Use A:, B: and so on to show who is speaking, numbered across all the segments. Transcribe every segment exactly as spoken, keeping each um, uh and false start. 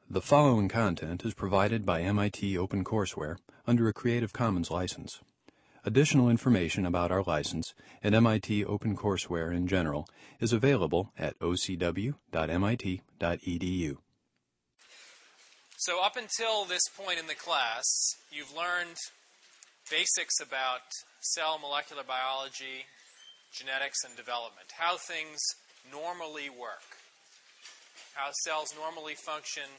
A: The following content is provided by M I T OpenCourseware under a Creative Commons license. Additional information about our license and M I T OpenCourseware in general is available at o c w dot m i t dot e d u.
B: So up until this point in the class, you've learned basics about cell molecular biology, genetics, and development, how things normally work, how cells normally function,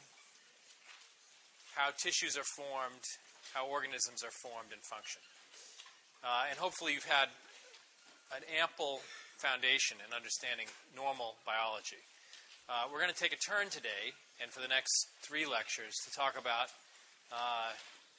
B: how tissues are formed, how organisms are formed and function. Uh, and hopefully you've had an ample foundation in understanding normal biology. Uh, we're going to take a turn today, and for the next three lectures, to talk about uh,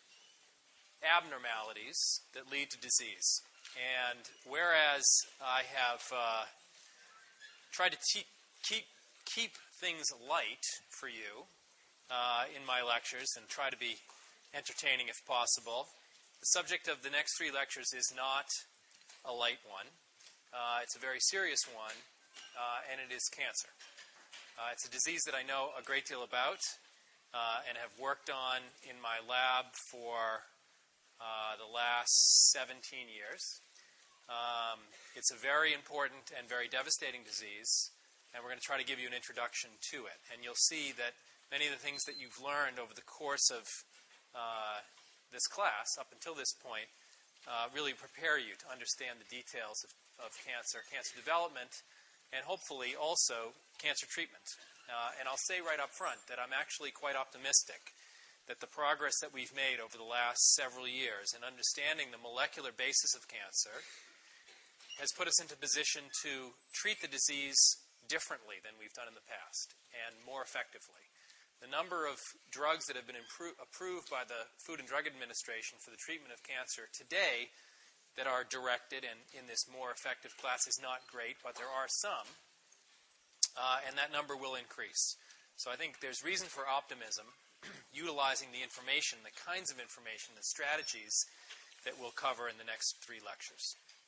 B: abnormalities that lead to disease. And whereas I have uh, tried to te- keep, keep things light for you uh, in my lectures and try to be entertaining if possible, the subject of the next three lectures is not a light one. Uh, it's a very serious one, uh, and it is cancer. Uh, it's a disease that I know a great deal about uh, and have worked on in my lab for uh, the last seventeen years. Um, it's a very important and very devastating disease, and we're going to try to give you an introduction to it. And you'll see that many of the things that you've learned over the course of uh, this class, up until this point, uh, really prepare you to understand the details of, of cancer, cancer development, and hopefully also cancer treatment. Uh, and I'll say right up front that I'm actually quite optimistic that the progress that we've made over the last several years in understanding the molecular basis of cancer has put us into position to treat the disease differently than we've done in the past and more effectively. The number of drugs that have been impro- approved by the Food and Drug Administration for the treatment of cancer today that are directed and in this more effective class is not great, but there are some, uh, and that number will increase. So I think there's reason for optimism, utilizing the information, the kinds of information, the strategies that we'll cover in the next three lectures.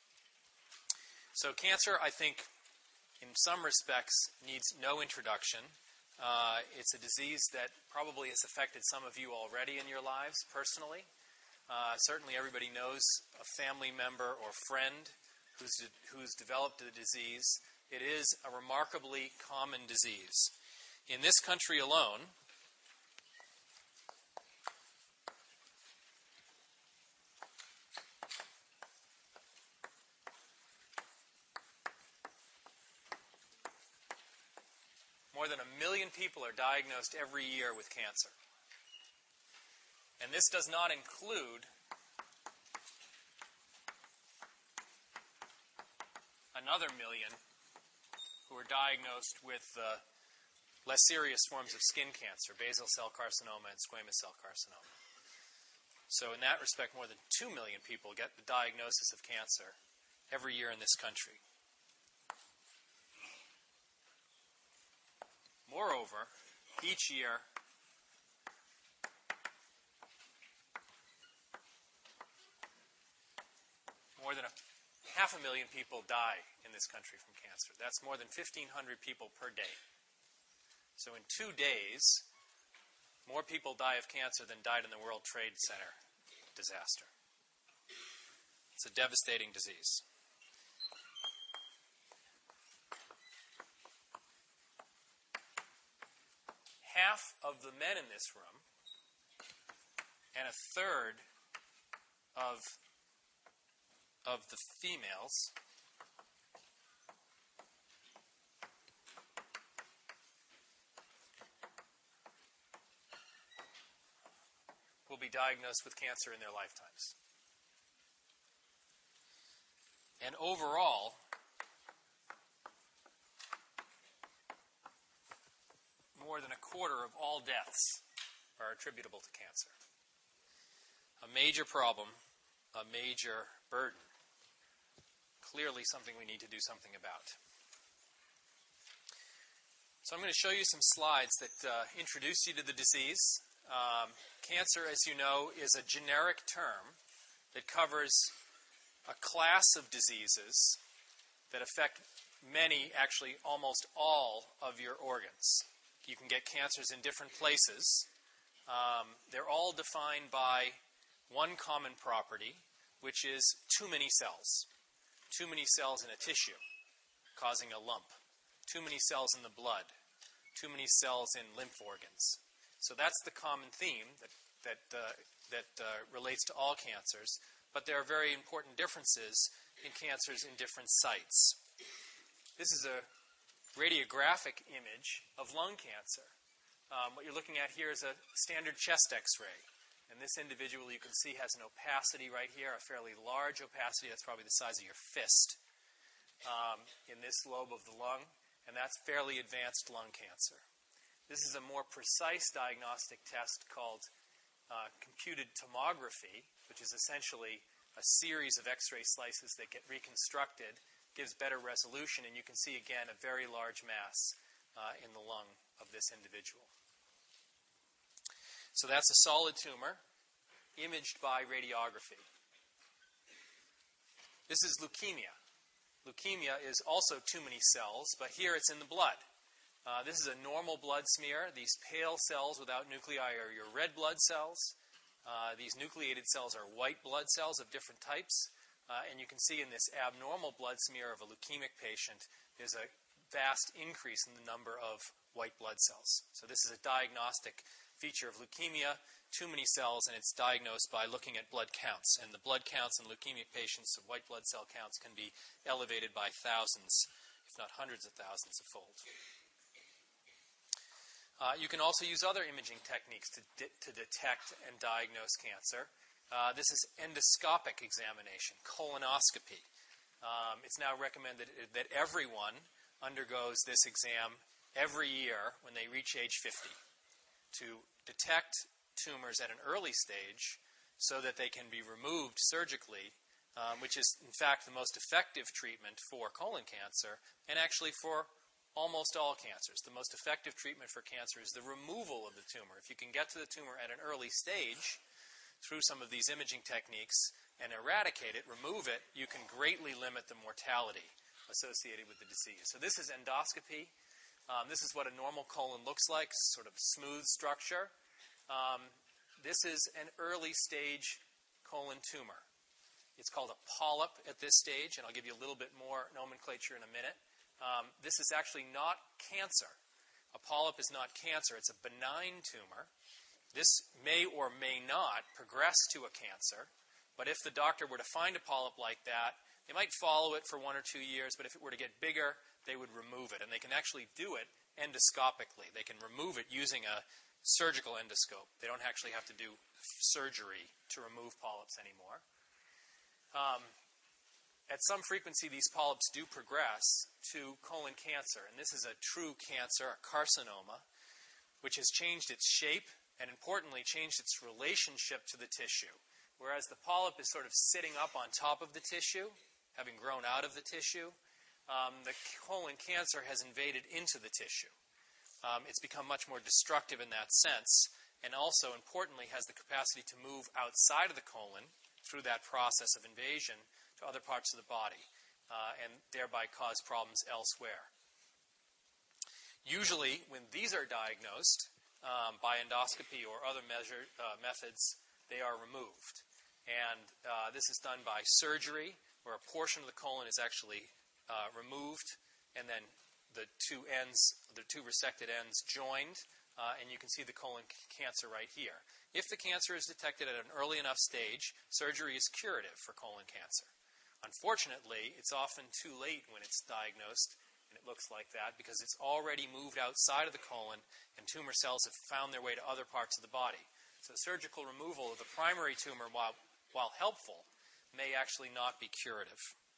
B: So cancer, I think, in some respects, needs no introduction. Uh, it's a disease that probably has affected some of you already in your lives personally. Uh, certainly everybody knows a family member or friend who's, de- who's developed the disease. It is a remarkably common disease. In this country alone, more than a million people are diagnosed every year with cancer. And this does not include another million who are diagnosed with uh, less serious forms of skin cancer, basal cell carcinoma and squamous cell carcinoma. So in that respect, more than two million people get the diagnosis of cancer every year in this country. Moreover, each year, more than a half a million people die in this country from cancer. That's more than fifteen hundred people per day. So in two days, more people die of cancer than died in the World Trade Center disaster. It's a devastating disease. Half of the men in this room and a third of, of the females will be diagnosed with cancer in their lifetimes. And overall, more than a quarter of all deaths are attributable to cancer. A major problem, a major burden. Clearly something we need to do something about. So I'm going to show you some slides that uh, introduce you to the disease. Um, cancer, as you know, is a generic term that covers a class of diseases that affect many, actually almost all of your organs. you can get cancers in different places. Um, they're all defined by one common property, which is too many cells. Too many cells in a tissue, causing a lump. Too many cells in the blood. Too many cells in lymph organs. So that's the common theme that, that, uh, that uh, relates to all cancers. But there are very important differences in cancers in different sites. This is a radiographic image of lung cancer. Um, what you're looking at here is a standard chest X-ray. And this individual, you can see, has an opacity right here, a fairly large opacity. That's probably the size of your fist um, in this lobe of the lung. And that's fairly advanced lung cancer. This is a more precise diagnostic test called uh, computed tomography, which is essentially a series of X-ray slices that get reconstructed, gives better resolution, and you can see, again, a very large mass uh, in the lung of this individual. So that's a solid tumor imaged by radiography. This is leukemia. Leukemia is also too many cells, but here it's in the blood. Uh, this is a normal blood smear. These pale cells without nuclei are your red blood cells. Uh, these nucleated cells are white blood cells of different types. Uh, and you can see in this abnormal blood smear of a leukemic patient, there's a vast increase in the number of white blood cells. So this is a diagnostic feature of leukemia, too many cells, and it's diagnosed by looking at blood counts. And the blood counts in leukemic patients of white blood cell counts can be elevated by thousands, if not hundreds of thousands of fold. Uh, you can also use other imaging techniques to, de- to detect and diagnose cancer. Uh, this is endoscopic examination, colonoscopy. Um, it's now recommended that everyone undergoes this exam every year when they reach age fifty to detect tumors at an early stage so that they can be removed surgically, um, which is, in fact, the most effective treatment for colon cancer and actually for almost all cancers. The most effective treatment for cancer is the removal of the tumor. If you can get to the tumor at an early stage through some of these imaging techniques and eradicate it, remove it, you can greatly limit the mortality associated with the disease. So this is endoscopy. Um, this is what a normal colon looks like, sort of smooth structure. Um, this is an early stage colon tumor. It's called a polyp at this stage, and I'll give you a little bit more nomenclature in a minute. Um, this is actually not cancer. A polyp is not cancer. It's a benign tumor. This may or may not progress to a cancer, but if the doctor were to find a polyp like that, they might follow it for one or two years, but if it were to get bigger, they would remove it. And they can actually do it endoscopically. They can remove it using a surgical endoscope. They don't actually have to do surgery to remove polyps anymore. Um, at some frequency, these polyps do progress to colon cancer. And this is a true cancer, a carcinoma, which has changed its shape and, importantly, changed its relationship to the tissue. Whereas the polyp is sort of sitting up on top of the tissue, having grown out of the tissue, um, the colon cancer has invaded into the tissue. Um, it's become much more destructive in that sense, and also, importantly, has the capacity to move outside of the colon through that process of invasion to other parts of the body, uh, and thereby cause problems elsewhere. Usually, when these are diagnosed um, by endoscopy or other measure, uh, methods, they are removed. And uh, this is done by surgery, where a portion of the colon is actually uh, removed, and then the two ends, the two resected ends joined, uh, and you can see the colon c- cancer right here. If the cancer is detected at an early enough stage, surgery is curative for colon cancer. Unfortunately, it's often too late when it's diagnosed, and it looks like that, because it's already moved outside of the colon, and tumor cells have found their way to other parts of the body. So surgical removal of the primary tumor, while, while helpful, may actually not be curative.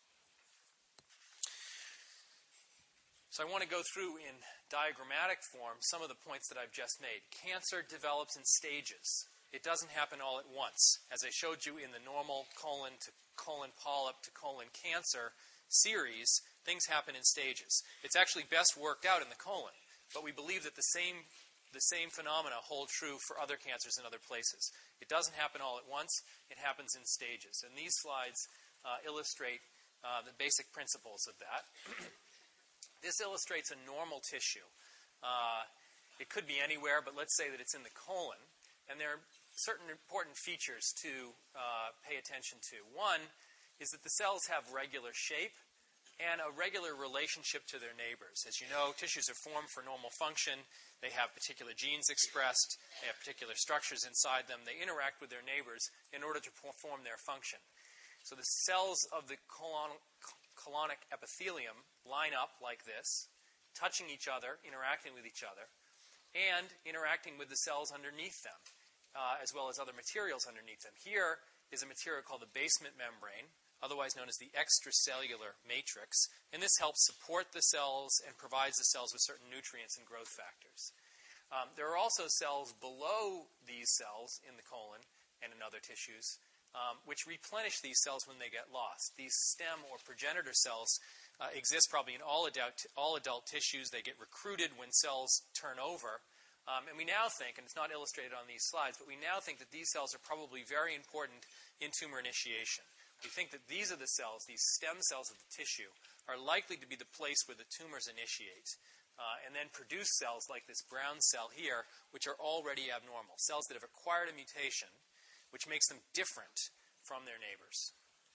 B: So I want to go through in diagrammatic form some of the points that I've just made. Cancer develops in stages. It doesn't happen all at once. As I showed you in the normal colon to colon polyp to colon cancer series, things happen in stages. It's actually best worked out in the colon, but we believe that the same The same phenomena hold true for other cancers in other places. It doesn't happen all at once. It happens in stages. And these slides uh, illustrate uh, the basic principles of that. This illustrates a normal tissue. Uh, It could be anywhere, but let's say that it's in the colon. And there are certain important features to uh, pay attention to. One is that the cells have regular shape and a regular relationship to their neighbors. As you know, tissues are formed for normal function. They have particular genes expressed. They have particular structures inside them. They interact with their neighbors in order to perform their function. So the cells of the colon, colonic epithelium line up like this, touching each other, interacting with each other, and interacting with the cells underneath them, uh, as well as other materials underneath them. Here is a material called the basement membrane, otherwise known as the extracellular matrix, and this helps support the cells and provides the cells with certain nutrients and growth factors. Um, there are also cells below these cells in the colon and in other tissues, um, which replenish these cells when they get lost. These stem or progenitor cells uh, exist probably in all adult, all adult tissues. They get recruited when cells turn over. Um, and we now think, and it's not illustrated on these slides, but we now think that these cells are probably very important in tumor initiation. We think that these are the cells, these stem cells of the tissue, are likely to be the place where the tumors initiate uh, and then produce cells like this brown cell here, which are already abnormal, cells that have acquired a mutation, which makes them different from their neighbors.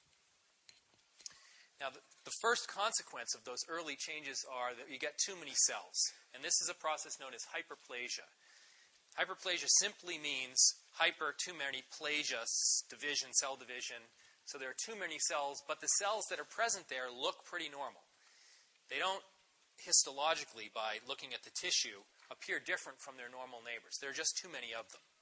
B: Now, the, the first consequence of those early changes are that you get too many cells. And this is a process known as hyperplasia. Hyperplasia simply means hyper, too many, plasia, division, cell division. So there are too many cells, but the cells that are present there look pretty normal. They don't, histologically, by looking at the tissue, appear different from their normal neighbors. There are just too many of them.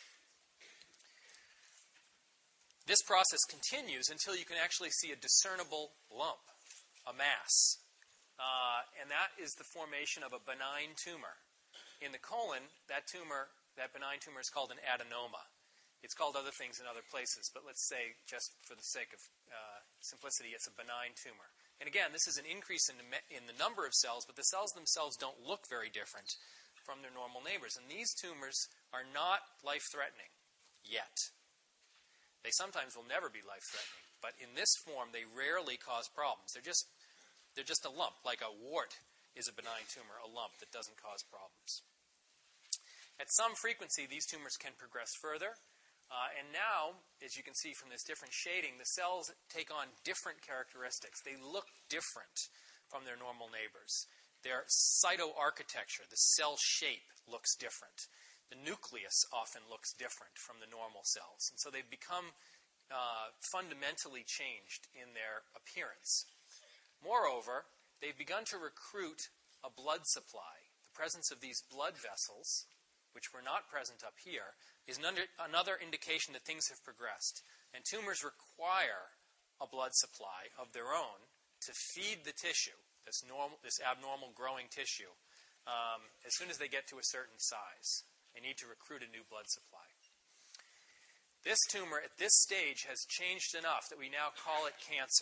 B: This process continues until you can actually see a discernible lump, a mass. Uh, and that is the formation of a benign tumor. In the colon, that tumor, that benign tumor is called an adenoma. It's called other things in other places, but let's say, just for the sake of uh, simplicity, it's a benign tumor. And again, this is an increase in the, me- in the number of cells, but the cells themselves don't look very different from their normal neighbors. And these tumors are not life-threatening yet. They sometimes will never be life-threatening, but in this form, they rarely cause problems. They're just, they're just a lump, like a wart is a benign tumor, a lump that doesn't cause problems. At some frequency, these tumors can progress further, uh, and now, as you can see from this different shading, the cells take on different characteristics. They look different from their normal neighbors. Their cytoarchitecture, the cell shape, looks different. The nucleus often looks different from the normal cells. And so they've become uh, fundamentally changed in their appearance. Moreover, they've begun to recruit a blood supply. The presence of these blood vessels, which were not present up here, is another indication that things have progressed. And tumors require a blood supply of their own to feed the tissue, this, normal, this abnormal growing tissue, um, as soon as they get to a certain size. They need to recruit a new blood supply. This tumor at this stage has changed enough that we now call it cancer.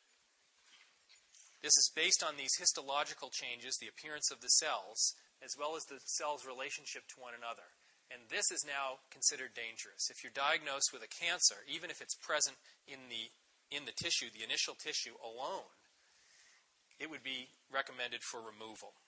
B: This is based on these histological changes, the appearance of the cells, as well as the cells' relationship to one another. And this is now considered dangerous. If you're diagnosed with a cancer, even if it's present in the, in the tissue, the initial tissue alone, it would be recommended for removal.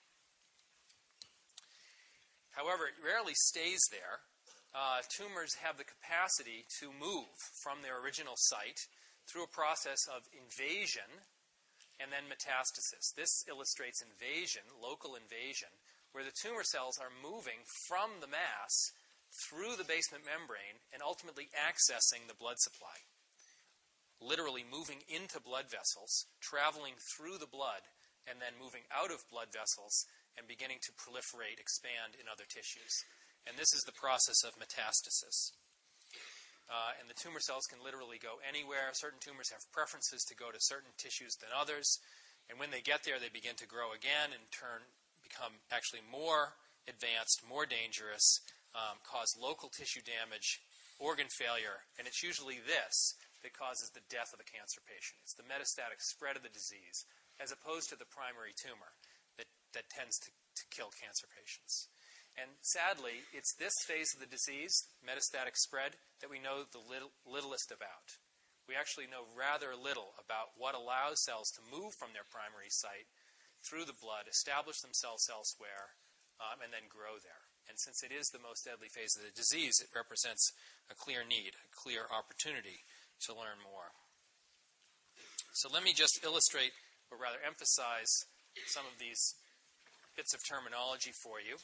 B: However, it rarely stays there. Uh, tumors have the capacity to move from their original site through a process of invasion and then metastasis. This illustrates invasion, local invasion, where the tumor cells are moving from the mass through the basement membrane and ultimately accessing the blood supply. Literally moving into blood vessels, traveling through the blood, and then moving out of blood vessels and beginning to proliferate, expand in other tissues. And this is the process of metastasis. Uh, and the tumor cells can literally go anywhere. Certain tumors have preferences to go to certain tissues than others. And when they get there, they begin to grow again and turn, become actually more advanced, more dangerous, um, cause local tissue damage, organ failure. And it's usually this that causes the death of the cancer patient. It's the metastatic spread of the disease, as opposed to the primary tumor that, that tends to, to kill cancer patients. And sadly, it's this phase of the disease, metastatic spread, that we know the little, littlest about. We actually know rather little about what allows cells to move from their primary site through the blood, establish themselves elsewhere, um, and then grow there. And since it is the most deadly phase of the disease, it represents a clear need, a clear opportunity to learn more. So let me just illustrate, or rather emphasize, some of these bits of terminology for you.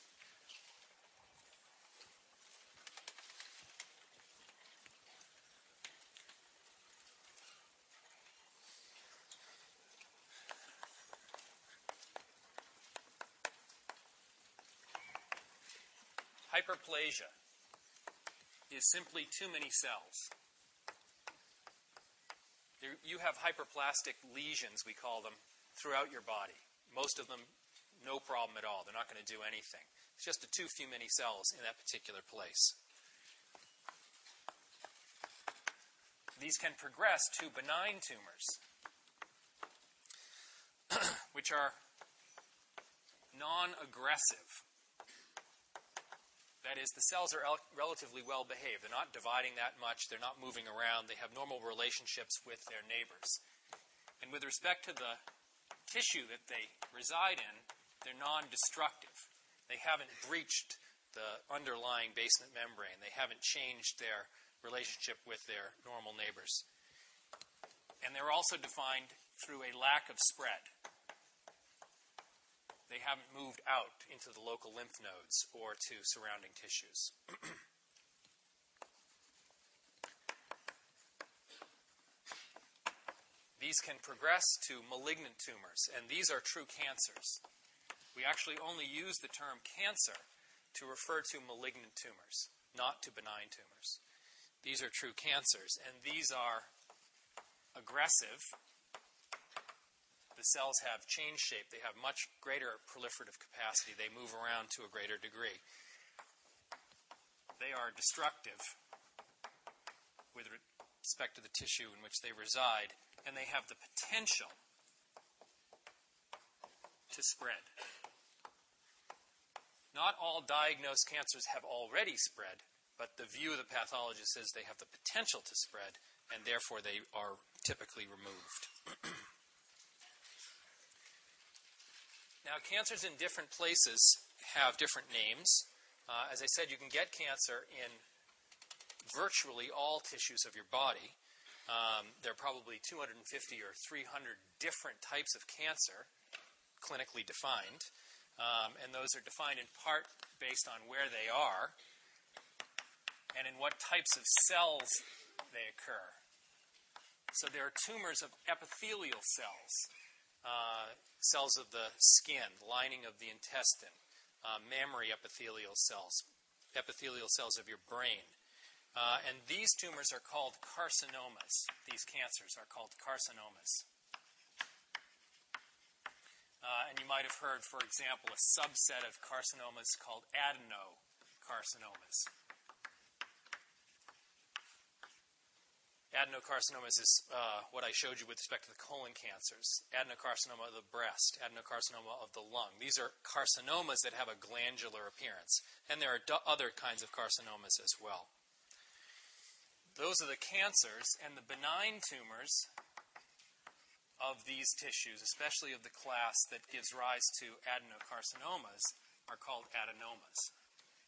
B: Hyperplasia is simply too many cells. There, you have hyperplastic lesions, we call them, throughout your body. Most of them, no problem at all. They're not going to do anything. It's just a too few many cells in that particular place. These can progress to benign tumors, which are non-aggressive. That is, the cells are el- relatively well behaved. They're not dividing that much. They're not moving around. They have normal relationships with their neighbors. And with respect to the tissue that they reside in, they're non-destructive. They haven't breached the underlying basement membrane. They haven't changed their relationship with their normal neighbors. And they're also defined through a lack of spread. They haven't moved out into the local lymph nodes or to surrounding tissues. These can progress to malignant tumors, and these are true cancers. We actually only use the term cancer to refer to malignant tumors, not to benign tumors. These are true cancers, and these are aggressive. The cells have changed shape. They have much greater proliferative capacity. They move around to a greater degree. They are destructive with respect to the tissue in which they reside, and they have the potential to spread. Not all diagnosed cancers have already spread, but the view of the pathologist is they have the potential to spread, and therefore they are typically removed. Now, cancers in different places have different names. Uh, as I said, you can get cancer in virtually all tissues of your body. Um, there are probably two hundred fifty or three hundred different types of cancer, clinically defined. Um, and those are defined in part based on where they are and in what types of cells they occur. So there are tumors of epithelial cells. Uh, cells of the skin, lining of the intestine, uh, mammary epithelial cells, epithelial cells of your brain. Uh, and these tumors are called carcinomas. These cancers are called carcinomas. Uh, and you might have heard, for example, a subset of carcinomas called adenocarcinomas. Adenocarcinomas is uh, what I showed you with respect to the colon cancers. Adenocarcinoma of the breast, adenocarcinoma of the lung. These are carcinomas that have a glandular appearance. And there are do- other kinds of carcinomas as well. Those are the cancers, and the benign tumors of these tissues, especially of the class that gives rise to adenocarcinomas, are called adenomas.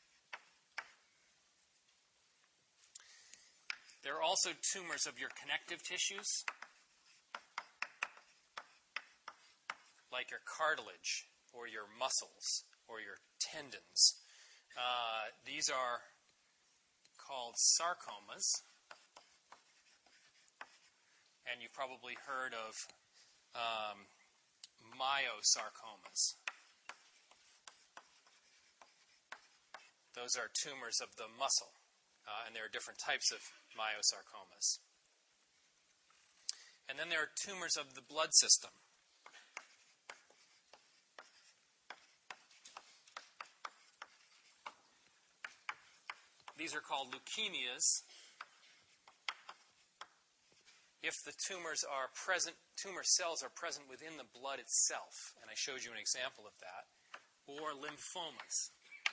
B: There are also tumors of your connective tissues, like your cartilage or your muscles or your tendons. Uh, these are called sarcomas. And you've probably heard of um, myosarcomas. Those are tumors of the muscle. Uh, and there are different types of myosarcomas. And then there are tumors of the blood system. These are called leukemias. If the tumors are present, tumor cells are present within the blood itself, and I showed you an example of that, or lymphomas.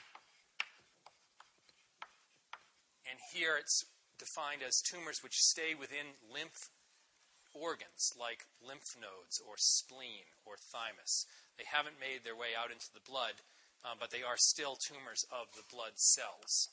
B: And here it's defined as tumors which stay within lymph organs, like lymph nodes or spleen or thymus. They haven't made their way out into the blood, uh, but they are still tumors of the blood cells.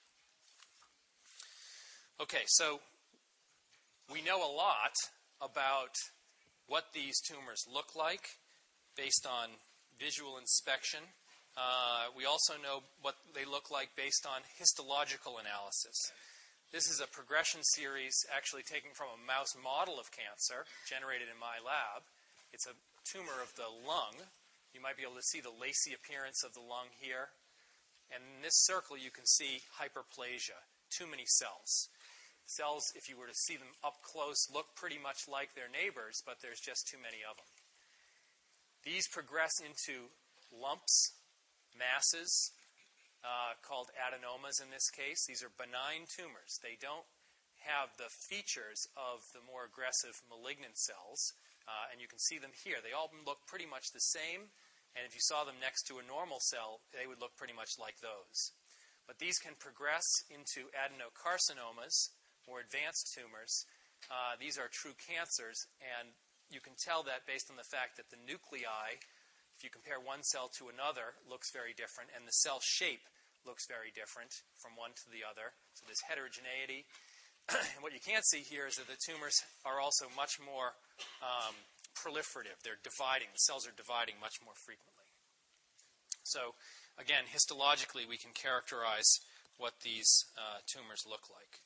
B: Okay, so we know a lot about what these tumors look like based on visual inspection. Uh, we also know what they look like based on histological analysis. This is a progression series actually taken from a mouse model of cancer generated in my lab. It's a tumor of the lung. You might be able to see the lacy appearance of the lung here. And in this circle, you can see hyperplasia, too many cells. Cells, if you were to see them up close, look pretty much like their neighbors, but there's just too many of them. These progress into lumps, masses, uh, called adenomas in this case. These are benign tumors. They don't have the features of the more aggressive malignant cells, uh, and you can see them here. They all look pretty much the same, and if you saw them next to a normal cell, they would look pretty much like those. But these can progress into adenocarcinomas, more advanced tumors. Uh, these are true cancers, and you can tell that based on the fact that the nuclei, if you compare one cell to another, looks very different, and the cell shape looks very different from one to the other. So there's heterogeneity. And what you can't see here is that the tumors are also much more um, proliferative. They're dividing. The cells are dividing much more frequently. So, again, histologically, we can characterize what these uh, tumors look like.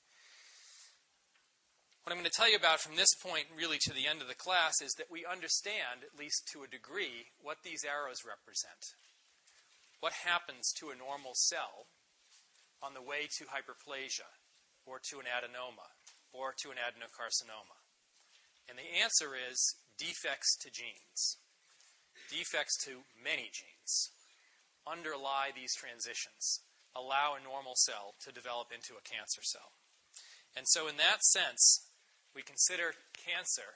B: What I'm going to tell you about from this point really to the end of the class is that we understand, at least to a degree, what these arrows represent. What happens to a normal cell on the way to hyperplasia, or to an adenoma, or to an adenocarcinoma? And the answer is defects to genes. Defects to many genes underlie these transitions, allow a normal cell to develop into a cancer cell. And so in that sense, we consider cancer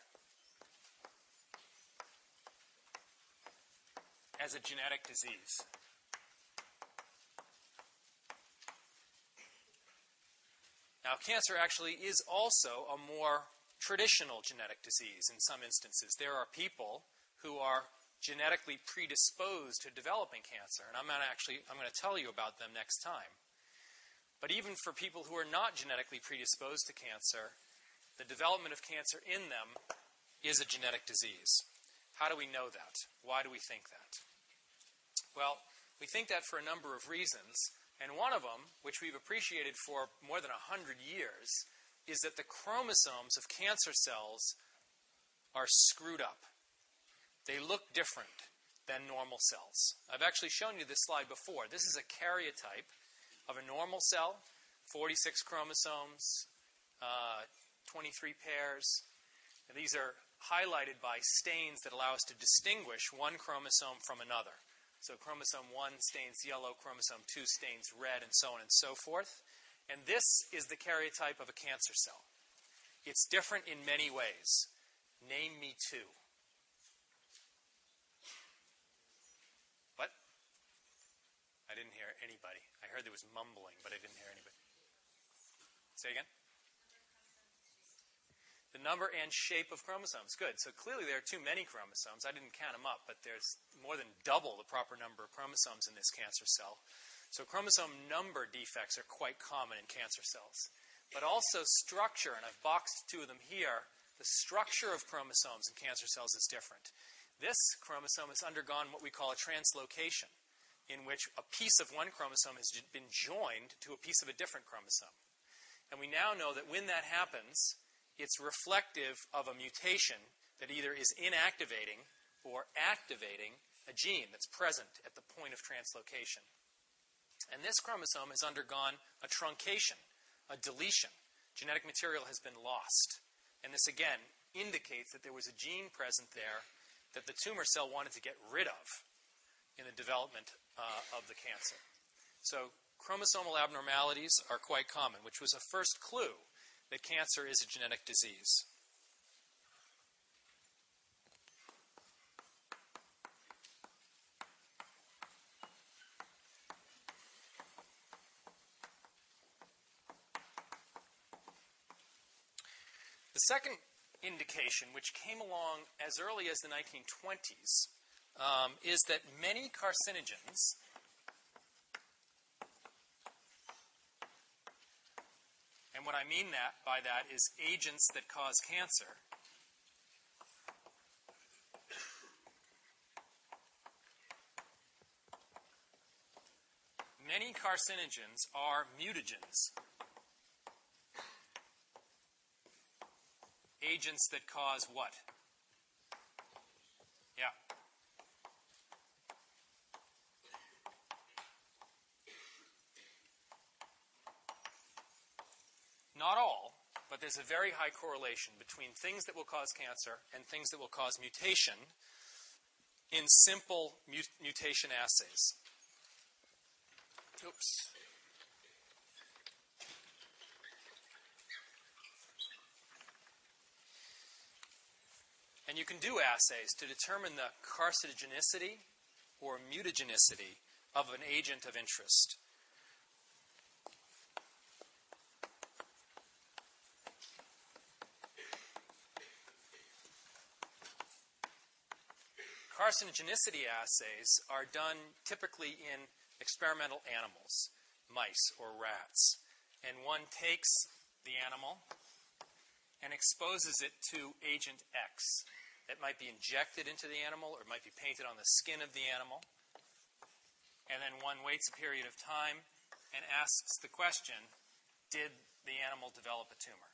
B: as a genetic disease. Now, cancer actually is also a more traditional genetic disease in some instances. There are people who are genetically predisposed to developing cancer, and I'm going to actually I'm going to tell you about them next time. But even for people who are not genetically predisposed to cancer, the development of cancer in them is a genetic disease. How do we know that? Why do we think that? Well, we think that for a number of reasons. And one of them, which we've appreciated for more than one hundred years, is that the chromosomes of cancer cells are screwed up. They look different than normal cells. I've actually shown you this slide before. This is a karyotype of a normal cell, forty-six chromosomes, uh, twenty-three pairs. And these are highlighted by stains that allow us to distinguish one chromosome from another. So chromosome one stains yellow, chromosome two stains red, and so on and so forth. And this is the karyotype of a cancer cell. It's different in many ways. Name me two. What? I didn't hear anybody. I heard there was mumbling, but I didn't hear anybody. Say again? The number and shape of chromosomes. Good. So clearly there are too many chromosomes. I didn't count them up, but there's more than double the proper number of chromosomes in this cancer cell. So chromosome number defects are quite common in cancer cells. But also structure, and I've boxed two of them here. The structure of chromosomes in cancer cells is different. This chromosome has undergone what we call a translocation, in which a piece of one chromosome has been joined to a piece of a different chromosome. And we now know that when that happens, it's reflective of a mutation that either is inactivating or activating a gene that's present at the point of translocation. And this chromosome has undergone a truncation, a deletion. Genetic material has been lost. And this, again, indicates that there was a gene present there that the tumor cell wanted to get rid of in the development uh, of the cancer. So chromosomal abnormalities are quite common, which was a first clue that cancer is a genetic disease. The second indication, which came along as early as the nineteen twenties, um, is that many carcinogens And what I mean that by that is agents that cause cancer many carcinogens are mutagens, agents that cause what? Yeah. Not all, but there's a very high correlation between things that will cause cancer and things that will cause mutation in simple mut- mutation assays. Oops. And you can do assays to determine the carcinogenicity or mutagenicity of an agent of interest. Carcinogenicity assays are done typically in experimental animals, mice or rats. And one takes the animal and exposes it to agent X. That might be injected into the animal or it might be painted on the skin of the animal. And then one waits a period of time and asks the question, did the animal develop a tumor?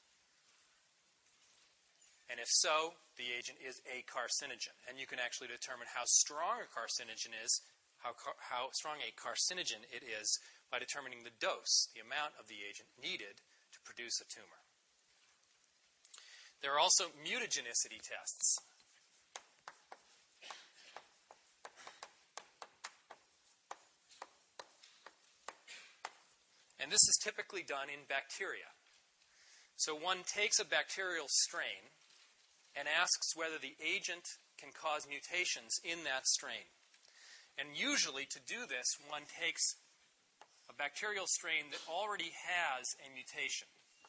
B: And if so, the agent is a carcinogen. And you can actually determine how strong a carcinogen is, how, car- how strong a carcinogen it is, by determining the dose, the amount of the agent needed to produce a tumor. There are also mutagenicity tests. And this is typically done in bacteria. So one takes a bacterial strain and asks whether the agent can cause mutations in that strain. And usually to do this, one takes a bacterial strain that already has a mutation.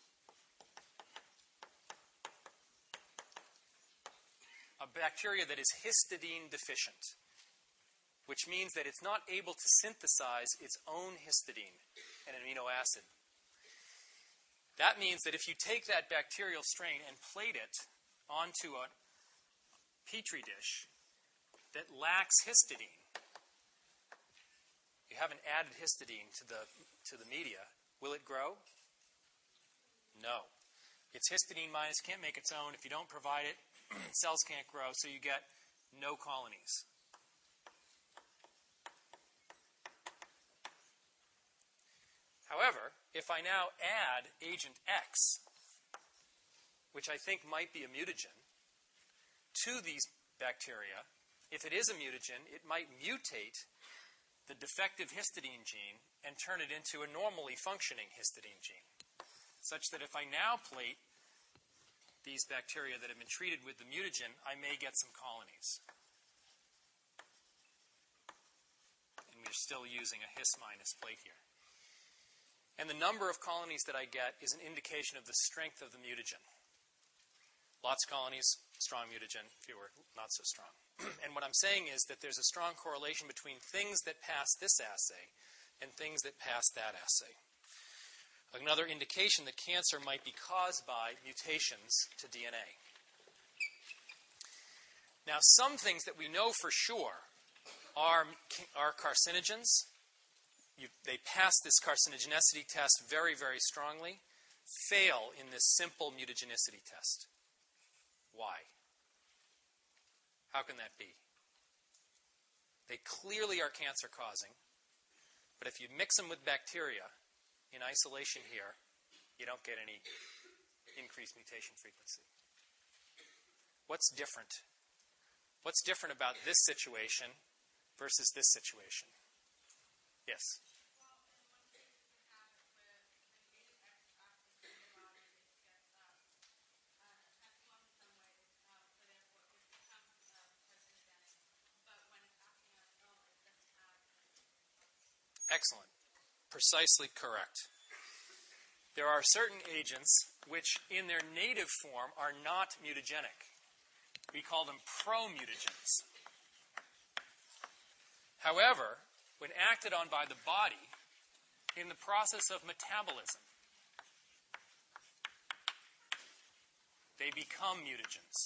B: A bacteria that is histidine deficient, which means that it's not able to synthesize its own histidine, an amino acid. That means that if you take that bacterial strain and plate it onto a petri dish that lacks histidine, you haven't added histidine to the to the media, will it grow? No. It's histidine minus, can't make its own. If you don't provide it, cells can't grow, so you get no colonies. However, if I now add agent X, which I think might be a mutagen, to these bacteria, if it is a mutagen, it might mutate the defective histidine gene and turn it into a normally functioning histidine gene, such that if I now plate these bacteria that have been treated with the mutagen, I may get some colonies. And we're still using a His minus plate here. And the number of colonies that I get is an indication of the strength of the mutagen. Lots of colonies, strong mutagen, fewer, not so strong. And what I'm saying is that there's a strong correlation between things that pass this assay and things that pass that assay. Another indication that cancer might be caused by mutations to D N A. Now, some things that we know for sure are, are carcinogens. You, they pass this carcinogenicity test very, very strongly, fail in this simple mutagenicity test. Why? How can that be? They clearly are cancer-causing, but if you mix them with bacteria in isolation here, you don't get any increased mutation frequency. What's different? What's different about this situation versus this situation? Yes? Excellent. Precisely correct. There are certain agents which, in their native form, are not mutagenic. We call them pro-mutagens. However, when acted on by the body, in the process of metabolism, they become mutagens.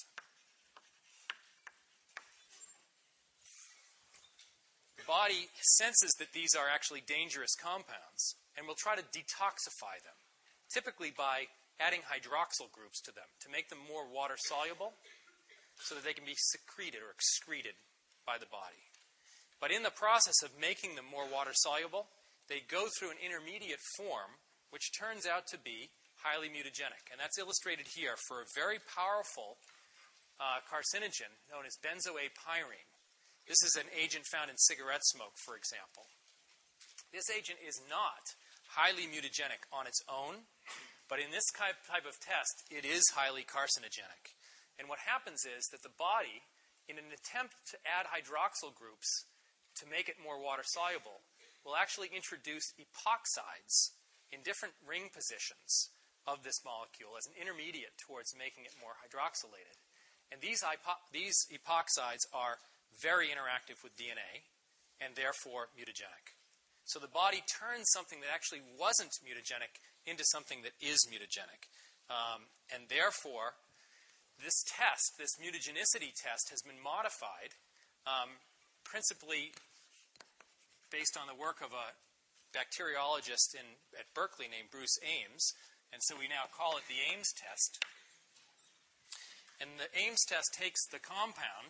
B: The body senses that these are actually dangerous compounds and will try to detoxify them, typically by adding hydroxyl groups to them to make them more water-soluble so that they can be secreted or excreted by the body. But in the process of making them more water-soluble, they go through an intermediate form which turns out to be highly mutagenic. And that's illustrated here for a very powerful uh, carcinogen known as benzoapyrene. This is an agent found in cigarette smoke, for example. This agent is not highly mutagenic on its own, but in this type of test, it is highly carcinogenic. And what happens is that the body, in an attempt to add hydroxyl groups to make it more water-soluble, will actually introduce epoxides in different ring positions of this molecule as an intermediate towards making it more hydroxylated. And these, hypo- these epoxides are very interactive with D N A and therefore mutagenic. So the body turns something that actually wasn't mutagenic into something that is mutagenic. Um, and therefore, this test, this mutagenicity test, has been modified um, principally based on the work of a bacteriologist in, at Berkeley named Bruce Ames. And so we now call it the Ames test. And the Ames test takes the compound,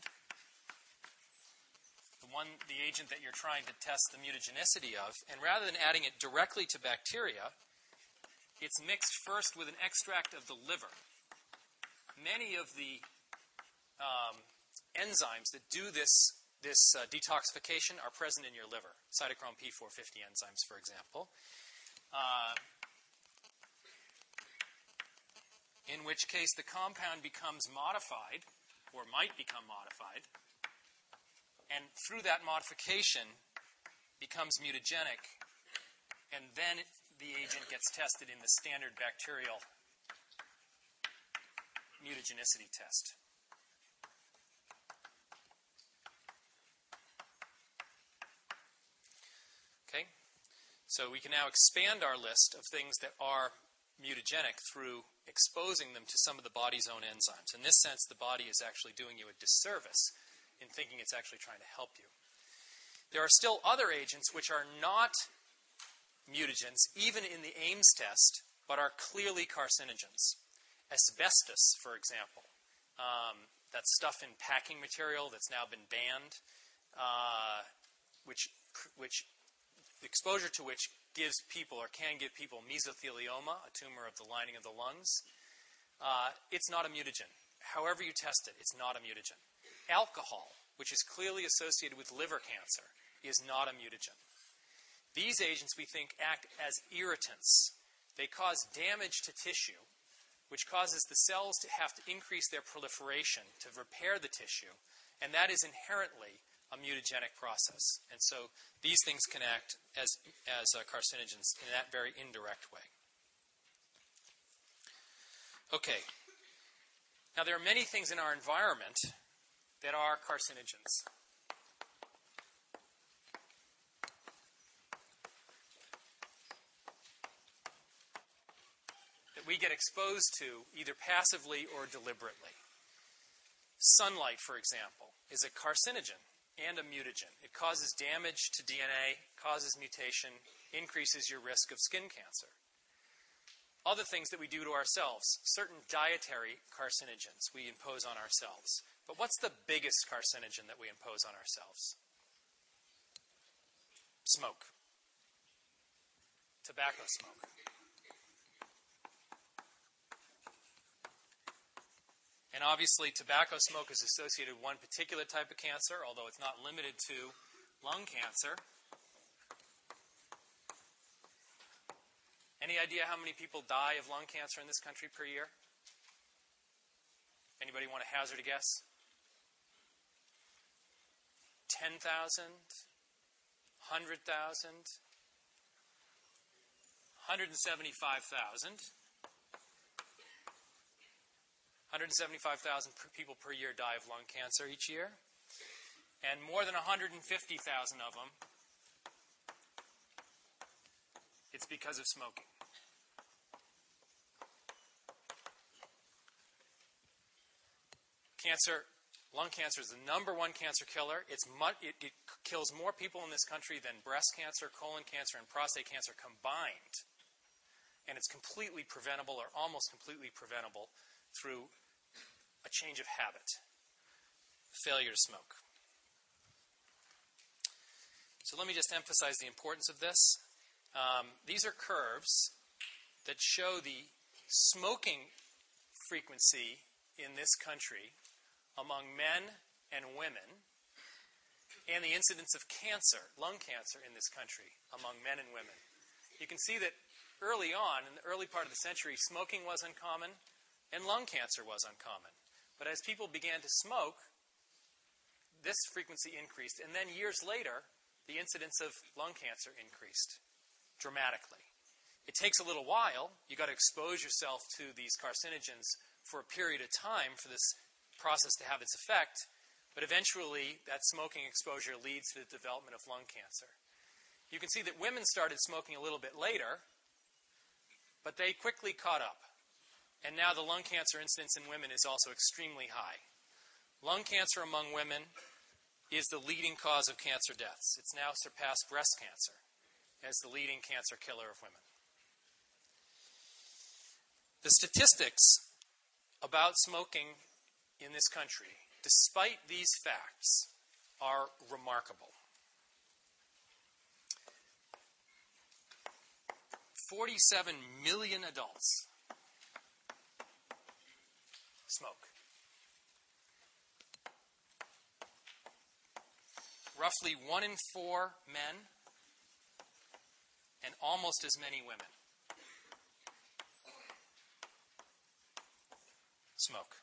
B: the one, the agent that you're trying to test the mutagenicity of, and rather than adding it directly to bacteria, it's mixed first with an extract of the liver. Many of the um, enzymes that do this, this uh, detoxification are present in your liver. Cytochrome P four fifty enzymes, for example. Uh, in which case the compound becomes modified, or might become modified, and through that modification becomes mutagenic, and then the agent gets tested in the standard bacterial mutagenicity test. Okay? So we can now expand our list of things that are mutagenic through exposing them to some of the body's own enzymes. In this sense, the body is actually doing you a disservice in thinking it's actually trying to help you. There are still other agents which are not mutagens, even in the Ames test, but are clearly carcinogens. Asbestos, for example, um, that stuff in packing material that's now been banned, uh, which, which exposure to which gives people or can give people mesothelioma, a tumor of the lining of the lungs. Uh, it's not a mutagen. However you test it, it's not a mutagen. Alcohol, which is clearly associated with liver cancer, is not a mutagen. These agents, we think, act as irritants. They cause damage to tissue, which causes the cells to have to increase their proliferation to repair the tissue, and that is inherently a mutagenic process. And so these things can act as, as uh, carcinogens in that very indirect way. Okay. Now, there are many things in our environment that are carcinogens. That we get exposed to either passively or deliberately. Sunlight, for example, is a carcinogen and a mutagen. It causes damage to D N A, causes mutation, increases your risk of skin cancer. Other things that we do to ourselves, certain dietary carcinogens we impose on ourselves. But what's the biggest carcinogen that we impose on ourselves? Smoke. Tobacco smoke. And obviously, tobacco smoke is associated with one particular type of cancer, although it's not limited to lung cancer. Any idea how many people die of lung cancer in this country per year? Anybody want to hazard a guess? ten thousand? one hundred thousand? one hundred seventy-five thousand. one hundred seventy-five thousand people per year die of lung cancer each year. And more than one hundred fifty thousand of them, it's because of smoking. Cancer, lung cancer is the number one cancer killer. It's mu- it, it kills more people in this country than breast cancer, colon cancer, and prostate cancer combined. And it's completely preventable or almost completely preventable through a change of habit, failure to smoke. So let me just emphasize the importance of this. Um, these are curves that show the smoking frequency in this country among men and women, and the incidence of cancer, lung cancer in this country among men and women. You can see that early on, in the early part of the century, smoking was uncommon and lung cancer was uncommon. But as people began to smoke, this frequency increased, and then years later, the incidence of lung cancer increased dramatically. It takes a little while. You've got to expose yourself to these carcinogens for a period of time for this process to have its effect, but eventually that smoking exposure leads to the development of lung cancer. You can see that women started smoking a little bit later, but they quickly caught up. And now the lung cancer incidence in women is also extremely high. Lung cancer among women is the leading cause of cancer deaths. It's now surpassed breast cancer as the leading cancer killer of women. The statistics about smoking in this country, despite these facts, are remarkable. forty-seven million adults smoke. Roughly one in four men and almost as many women smoke.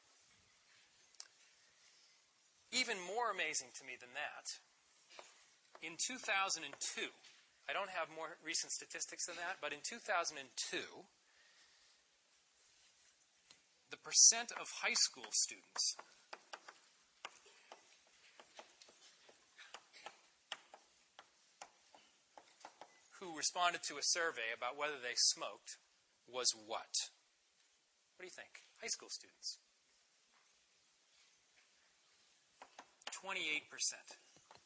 B: Even more amazing to me than that, in two thousand two, I don't have more recent statistics than that, but in two thousand two, the percent of high school students who responded to a survey about whether they smoked was what? What do you think? High school students. twenty-eight percent.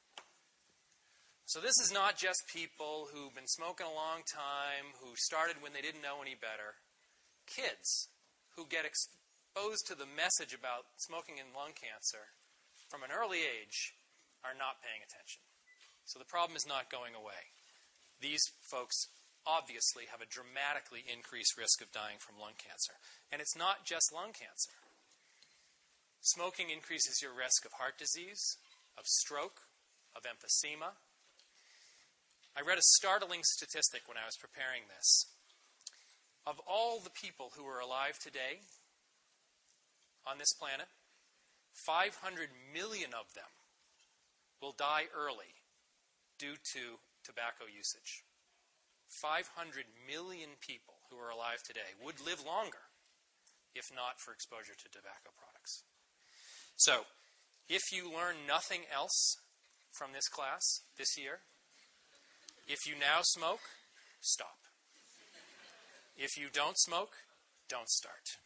B: So this is not just people who've been smoking a long time, who started when they didn't know any better. Kids who get exposed to the message about smoking and lung cancer from an early age are not paying attention. So the problem is not going away. These folks obviously have a dramatically increased risk of dying from lung cancer. And it's not just lung cancer. Smoking increases your risk of heart disease, of stroke, of emphysema. I read a startling statistic when I was preparing this. Of all the people who are alive today on this planet, five hundred million of them will die early due to tobacco usage. five hundred million people who are alive today would live longer if not for exposure to tobacco products. So, if you learn nothing else from this class this year, if you now smoke, stop. If you don't smoke, don't start.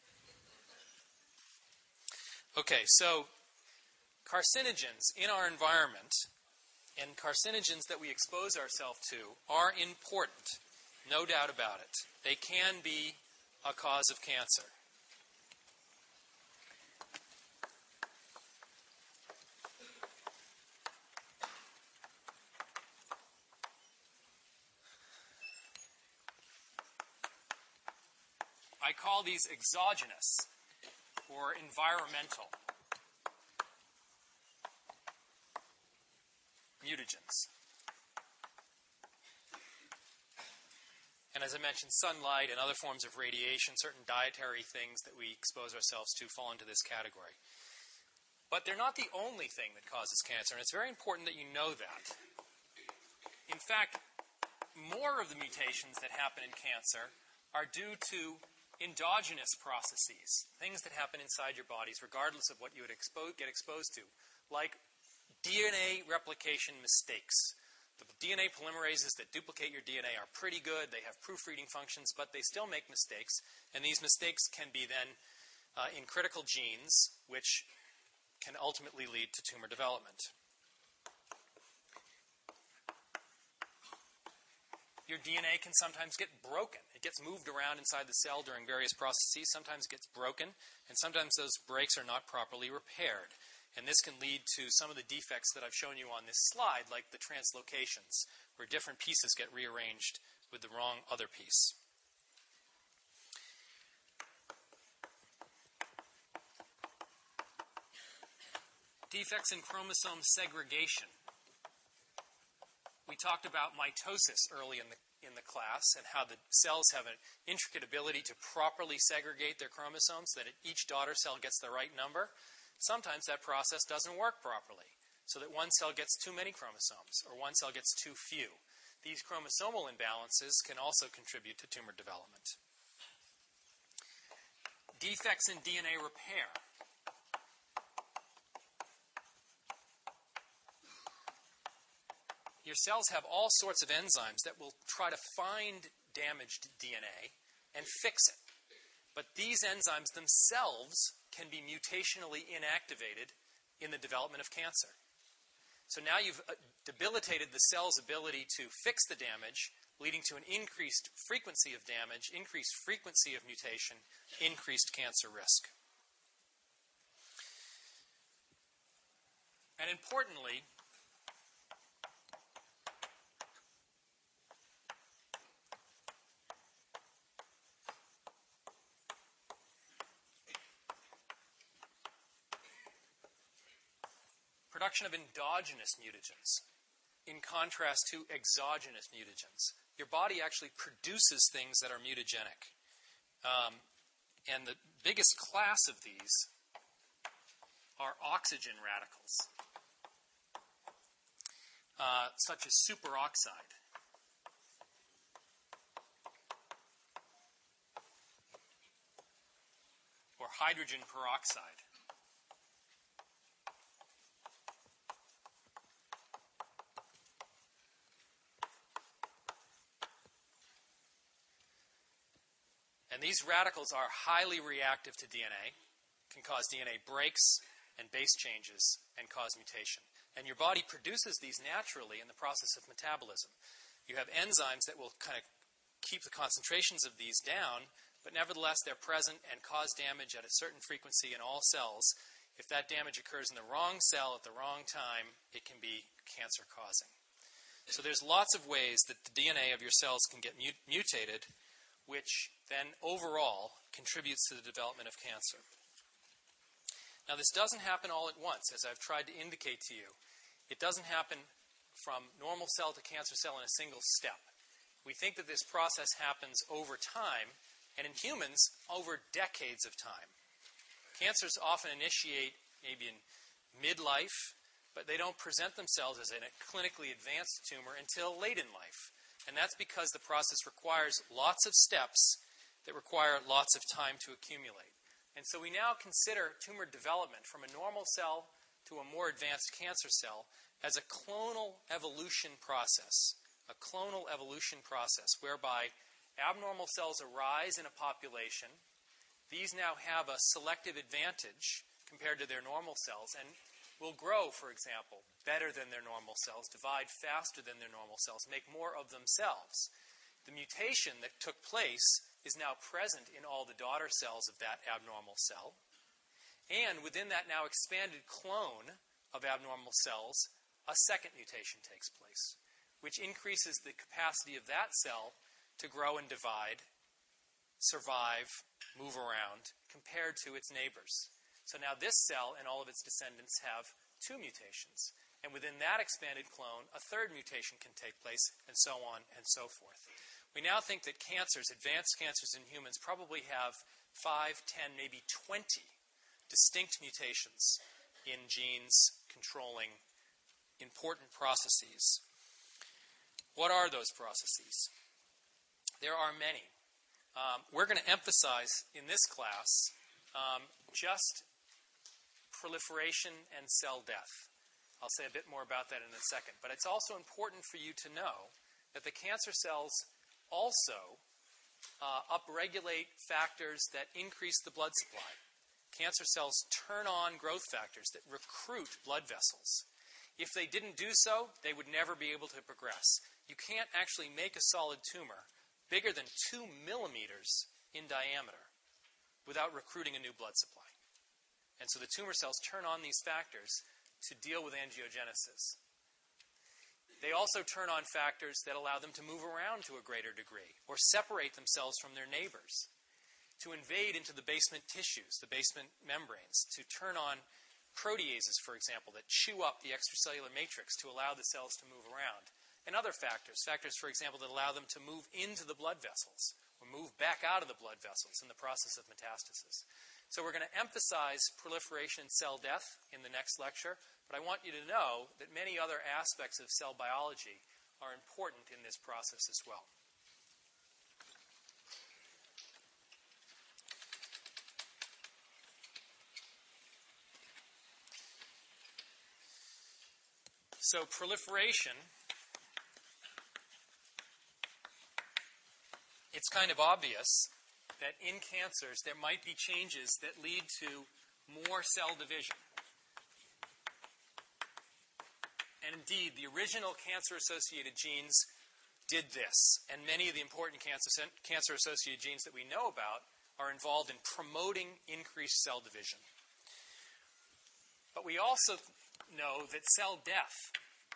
B: Okay, so carcinogens in our environment and carcinogens that we expose ourselves to are important, no doubt about it. They can be a cause of cancer. I call these exogenous or environmental mutagens. And as I mentioned, sunlight and other forms of radiation, certain dietary things that we expose ourselves to fall into this category. But they're not the only thing that causes cancer, and it's very important that you know that. In fact, more of the mutations that happen in cancer are due to endogenous processes, things that happen inside your bodies regardless of what you would expo- get exposed to, like D N A replication mistakes. The D N A polymerases that duplicate your D N A are pretty good. They have proofreading functions, but they still make mistakes. And these mistakes can be then uh, in critical genes, which can ultimately lead to tumor development. Your D N A can sometimes get broken. It gets moved around inside the cell during various processes, sometimes gets broken, and sometimes those breaks are not properly repaired. And this can lead to some of the defects that I've shown you on this slide, like the translocations, where different pieces get rearranged with the wrong other piece. Defects in chromosome segregation. We talked about mitosis early in the, in the class and how the cells have an intricate ability to properly segregate their chromosomes so that each daughter cell gets the right number. Sometimes that process doesn't work properly, so that one cell gets too many chromosomes or one cell gets too few. These chromosomal imbalances can also contribute to tumor development. Defects in D N A repair. Your cells have all sorts of enzymes that will try to find damaged D N A and fix it. But these enzymes themselves can be mutationally inactivated in the development of cancer. So now you've debilitated the cell's ability to fix the damage, leading to an increased frequency of damage, increased frequency of mutation, increased cancer risk. And importantly, production of endogenous mutagens in contrast to exogenous mutagens. Your body actually produces things that are mutagenic. Um, and the biggest class of these are oxygen radicals, uh, such as superoxide. Or hydrogen peroxide. And these radicals are highly reactive to D N A, can cause D N A breaks and base changes and cause mutation. And your body produces these naturally in the process of metabolism. You have enzymes that will kind of keep the concentrations of these down, but nevertheless they're present and cause damage at a certain frequency in all cells. If that damage occurs in the wrong cell at the wrong time, it can be cancer-causing. So there's lots of ways that the D N A of your cells can get mut- mutated, which then overall contributes to the development of cancer. Now, this doesn't happen all at once, as I've tried to indicate to you. It doesn't happen from normal cell to cancer cell in a single step. We think that this process happens over time, and in humans, over decades of time. Cancers often initiate maybe in midlife, but they don't present themselves as a clinically advanced tumor until late in life. And that's because the process requires lots of steps that require lots of time to accumulate. And so we now consider tumor development from a normal cell to a more advanced cancer cell as a clonal evolution process, a clonal evolution process whereby abnormal cells arise in a population. These now have a selective advantage compared to their normal cells and will grow, for example, better than their normal cells, divide faster than their normal cells, make more of themselves. The mutation that took place is now present in all the daughter cells of that abnormal cell. And within that now expanded clone of abnormal cells, a second mutation takes place, which increases the capacity of that cell to grow and divide, survive, move around, compared to its neighbors. So now this cell and all of its descendants have two mutations. And within that expanded clone, a third mutation can take place, and so on and so forth. We now think that cancers, advanced cancers in humans, probably have five, ten, maybe twenty distinct mutations in genes controlling important processes. What are those processes? There are many. Um, we're going to emphasize in this class um, just proliferation and cell death. I'll say a bit more about that in a second. But it's also important for you to know that the cancer cells also uh, upregulate factors that increase the blood supply. cancer cells turn on growth factors that recruit blood vessels. If they didn't do so, they would never be able to progress. You can't actually make a solid tumor bigger than two millimeters in diameter without recruiting a new blood supply. And so the tumor cells turn on these factors to deal with angiogenesis. They also turn on factors that allow them to move around to a greater degree or separate themselves from their neighbors, to invade into the basement tissues, the basement membranes, to turn on proteases, for example, that chew up the extracellular matrix to allow the cells to move around, and other factors, factors, for example, that allow them to move into the blood vessels or move back out of the blood vessels in the process of metastasis. So we're going to emphasize proliferation and cell death in the next lecture, but I want you to know that many other aspects of cell biology are important in this process as well. So proliferation, it's kind of obvious that in cancers there might be changes that lead to more cell division. And indeed, the original cancer-associated genes did this, and many of the important cancer, cancer-associated genes that we know about are involved in promoting increased cell division. But we also know that cell death,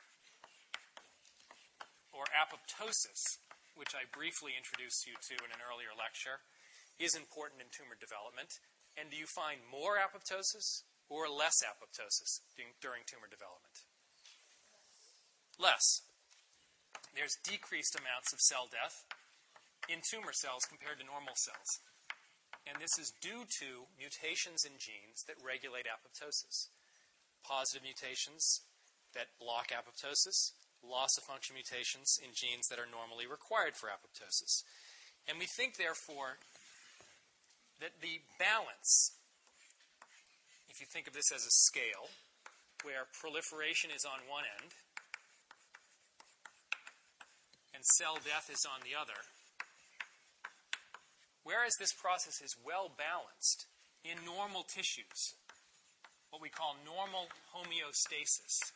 B: or apoptosis, which I briefly introduced you to in an earlier lecture, is important in tumor development. And do you find more apoptosis or less apoptosis during tumor development? Less. There's decreased amounts of cell death in tumor cells compared to normal cells. And this is due to mutations in genes that regulate apoptosis. Positive mutations that block apoptosis, loss-of-function mutations in genes that are normally required for apoptosis. And we think, therefore, that the balance, if you think of this as a scale, where proliferation is on one end and cell death is on the other, whereas this process is well balanced in normal tissues, what we call normal homeostasis.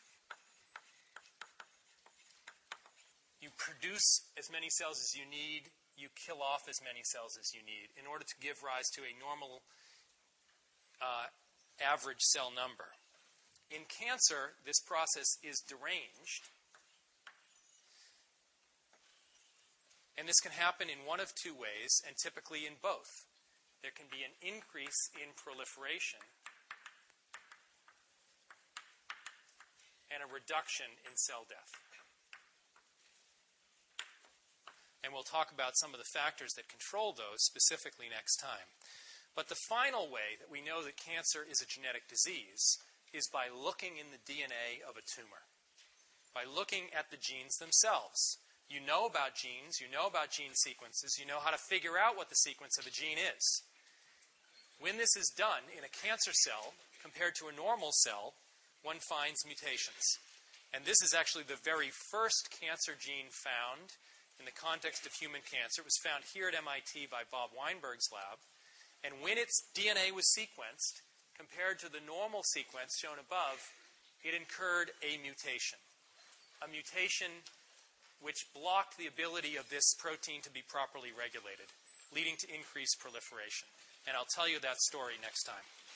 B: You produce as many cells as you need, you kill off as many cells as you need in order to give rise to a normal uh, average cell number. In cancer, this process is deranged. And this can happen in one of two ways, and typically in both. There can be an increase in proliferation and a reduction in cell death. And we'll talk about some of the factors that control those specifically next time. But the final way that we know that cancer is a genetic disease is by looking in the D N A of a tumor, by looking at the genes themselves. You know about genes, you know about gene sequences, you know how to figure out what the sequence of a gene is. When this is done in a cancer cell compared to a normal cell, one finds mutations. And this is actually the very first cancer gene found in the context of human cancer. It was found here at M I T by Bob Weinberg's lab. And when its D N A was sequenced, compared to the normal sequence shown above, it incurred a mutation. A mutation which blocked the ability of this protein to be properly regulated, leading to increased proliferation. And I'll tell you that story next time.